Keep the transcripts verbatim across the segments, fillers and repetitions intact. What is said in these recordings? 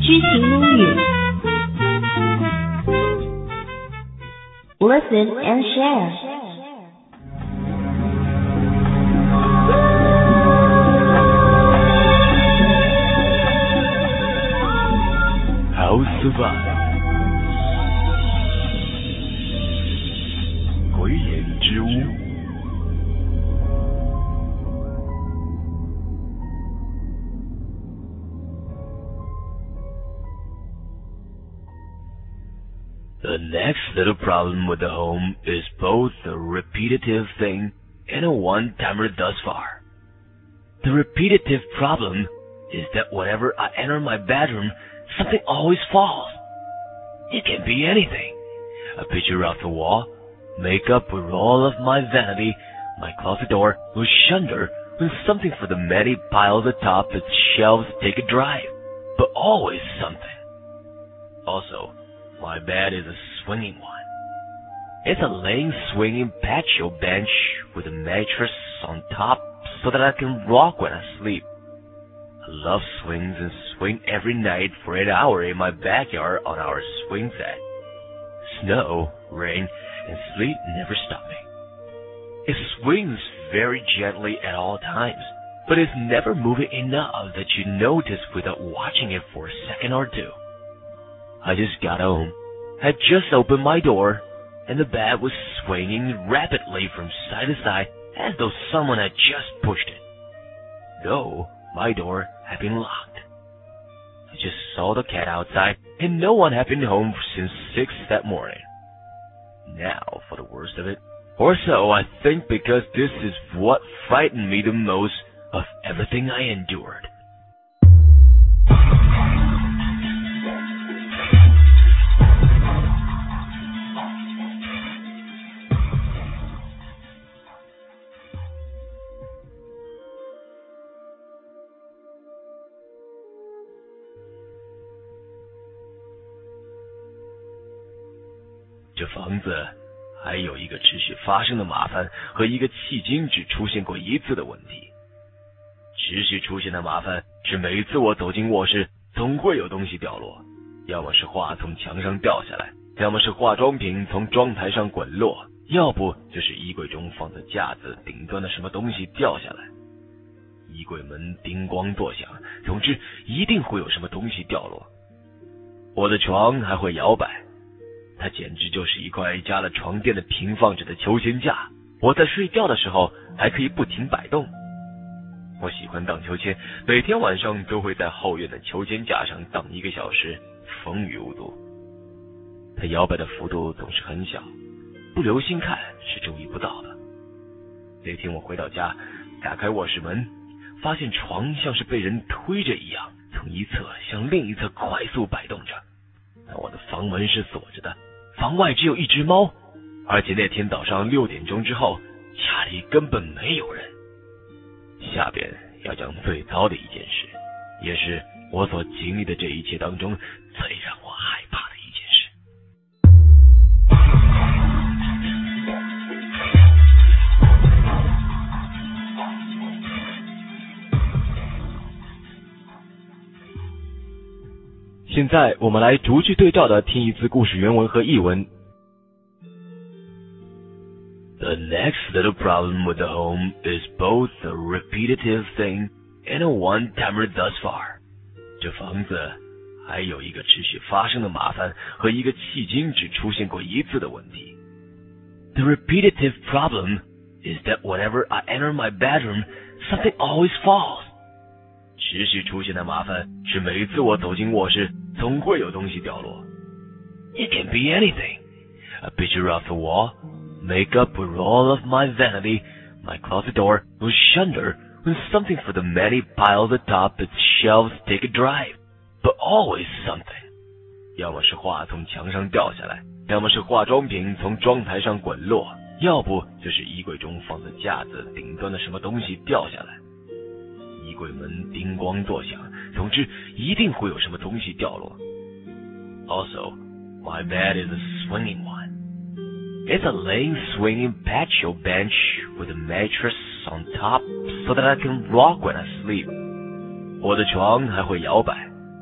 知行母语 Listen and share. House of Art 鬼眼之屋。The next little problem with the home is both a repetitive thing and a one-timer thus far. The repetitive problem is that whenever I enter my bedroom, something always falls. It can be anything. A picture off the wall, makeup with all of my vanity, my closet door will shunder when something for the many piles atop its shelves take a drive, but always something. Also, my bed is a swinging one. It's a laying swinging patio bench with a mattress on top so that I can rock when I sleep. I love swings and swing every night for an hour in my backyard on our swing set. Snow, rain, and sleet never stop me. It swings very gently at all times, but it's never moving enough that you notice without watching it for a second or two. I just got home, had just opened my door, and the bed was swinging rapidly from side to side as though someone had just pushed it. Though my door had been locked. I just saw the cat outside, and no one had been home since six that morning. Now for the worst of it, or so I think, because this is what frightened me the most of everything I endured.这房子还有一个持续发生的麻烦和一个迄今只出现过一次的问题。持续出现的麻烦是每次我走进卧室，总会有东西掉落，要么是画从墙上掉下来，要么是化妆品从妆台上滚落，要不就是衣柜中放在架子顶端的什么东西掉下来。衣柜门叮咣作响，总之一定会有什么东西掉落。我的床还会摇摆，它简直就是一块加了床垫的平放着的秋千架，我在睡觉的时候还可以不停摆动。我喜欢荡秋千，每天晚上都会在后院的秋千架上荡一个小时，风雨无阻。它摇摆的幅度总是很小，不留心看是注意不到的。那天我回到家，打开卧室门，发现床像是被人推着一样，从一侧向另一侧快速摆动着。但我的房门是锁着的，房外只有一只猫，而且那天早上六点钟之后，家里根本没有人。下边要讲最糟的一件事，也是我所经历的这一切当中最让我害怕的一件事。现在我们来逐句对照的听一次故事原文和译文。The next little problem with the home is both a repetitive thing and a one-timer thus far. 这房子还有一个持续发生的麻烦和一个迄今只出现过一次的问题。The repetitive problem is that whenever I enter my bedroom, something always falls. 持续出现的麻烦是每一次我走进卧室，总会有东西掉落。It can be anything. A picture off the wall, makeup with all of my vanity, my closet door will shunder when something for the many piles atop its shelves take a drive, but always something. 要么是画从墙上掉下来，要么是化妆品从妆台上滚落，要不就是衣柜中放在架子顶端的什么东西掉下来。衣柜门叮咣作响，总之一定会有什么东西掉落。Also, my bed is a swinging one. It's a laying swinging patio bench with a mattress on top so that I can rock when I sleep. 我的床还会摇摆，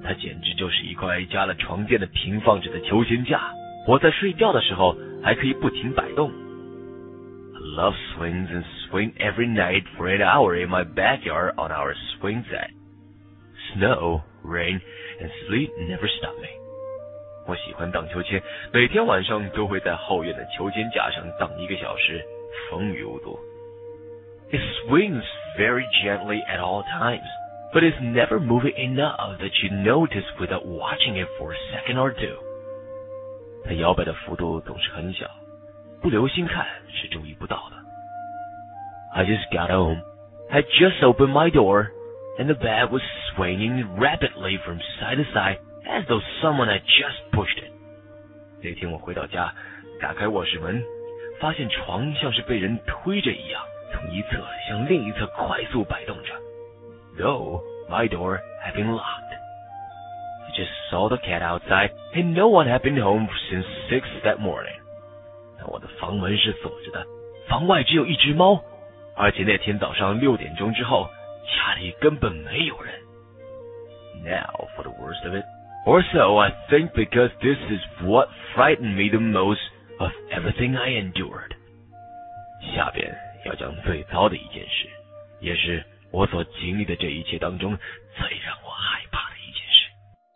它简直就是一块加了床垫的平放着的秋千架，我在睡觉的时候还可以不停摆动。I love swings and swing every night for an hour in my backyard on our swing set. Snow, rain, and sleet never stop me. 我喜欢荡秋千，每天晚上都会在后院的秋千架上荡一个小时，风雨无阻。It swings very gently at all times, but is never moving enough that you notice without watching it for a second or two. 它摇摆的幅度总是很小，不留心看是注意不到的。I just got home. I just opened my door, and the bed was swinging rapidly from side to side as though someone had just pushed it. 那天我回到家，打开卧室门，发现床像是被人推着一样，从一侧向另一侧快速摆动着。Though my door had been locked. I just saw the cat outside, and no one had been home since six that morning. 但我的房门是锁着的，房外只有一只猫，而且那天早上六点钟之后，家里根本没有人。Now for the worst of it. Or so I think, because this is what frightened me the most of everything I endured. 下边要讲最糟的一件事，也是我所经历的这一切当中最让我害怕的一件事。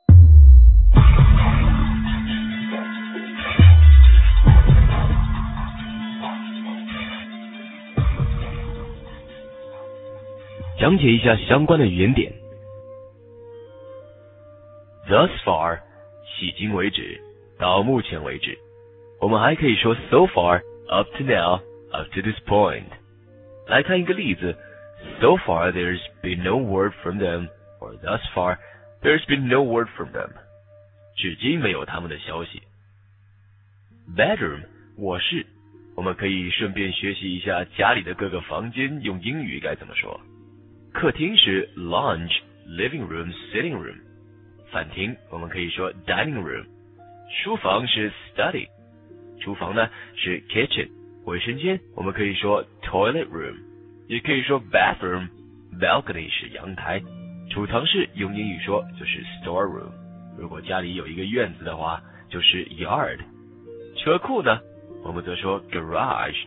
讲解一下相关的语言点。Thus far, 迄今为止，到目前为止。我们还可以说 so far, up to now, up to this point. 来看一个例子 So far there's been no word from them, or thus far there's been no word from them. 至今没有他们的消息。Bedroom, 卧室。我们可以顺便学习一下家里的各个房间用英语该怎么说。客厅是 lounge, living room, sitting room. 饭厅我们可以说 dining room， 书房是 study， 厨房呢是 kitchen， 卫生间我们可以说 toilet room， 也可以说 bathroom， balcony 是阳台，储藏室用英语说就是 store room， 如果家里有一个院子的话就是 yard， 车库呢我们则说 garage。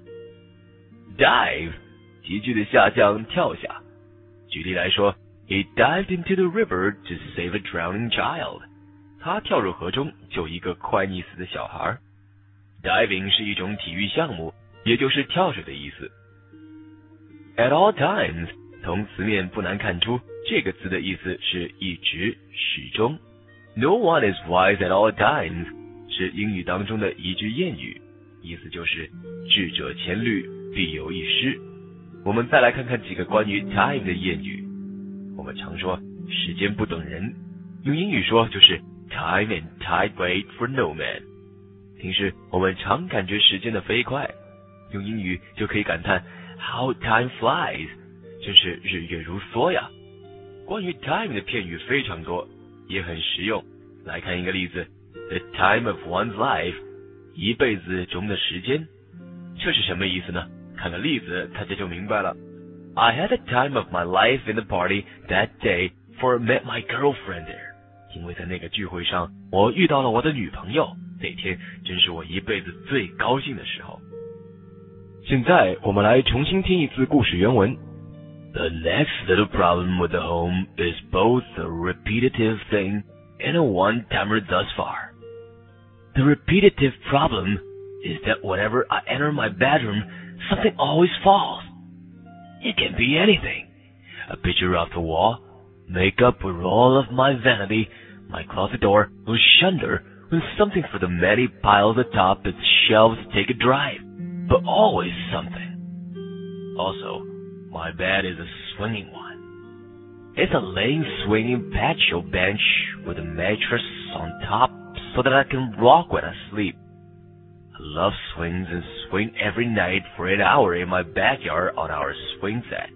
dive 急剧的下降跳下，举例来说He dived into the river to save a drowning child. 他跳入河中救一个快溺死的小孩。Diving 是一种体育项目，也就是跳水的意思。At all times 从词面不难看出，这个词的意思是一直、始终。No one is wise at all times 是英语当中的一句谚语，意思就是智者千虑，必有一失。我们再来看看几个关于 time 的谚语。我们常说时间不等人，用英语说就是 time and tide wait for no man。 平时我们常感觉时间的飞快，用英语就可以感叹 how time flies， 真是日月如梭呀。关于 time 的片语非常多，也很实用。来看一个例子 The time of one's life， 一辈子中的时间。这是什么意思呢？看个例子大家就明白了。I had the time of my life in the party that day, for I met my girlfriend there. 因为在那个聚会上，我遇到了我的女朋友，那天真是我一辈子最高兴的时候。现在我们来重新听一次故事原文。The next little problem with the home is both a repetitive thing and a one-timer thus far. The repetitive problem is that whenever I enter my bedroom, something always falls.It can be anything. A picture off the wall, makeup or all of my vanity, my closet door will shunder when something for the many piles atop its shelves take a drive, but always something. Also, my bed is a swinging one. It's a laying swinging patio bench with a mattress on top so that I can rock when I sleep.I love swings and swing every night for an hour in my backyard on our swing set.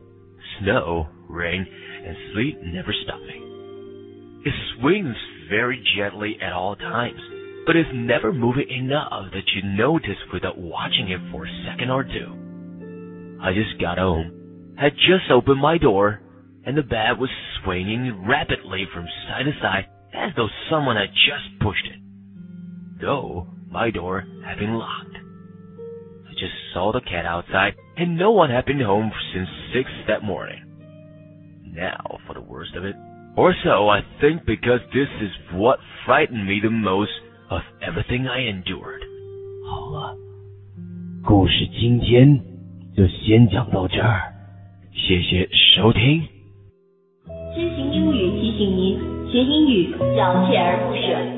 Snow, rain, and sleet never stop me. It swings very gently at all times, but is never moving enough that you notice without watching it for a second or two. I just got home, had just opened my door, and the bed was swinging rapidly from side to side as though someone had just pushed it, though my door had been locked. I just saw the cat outside, and no one had been home since six that morning. Now for the worst of it, or so I think, because this is what frightened me the most of everything I endured. 好了，故事今天就先讲到这儿，谢谢收听。 知行英语提醒您，学英语要锲而不舍。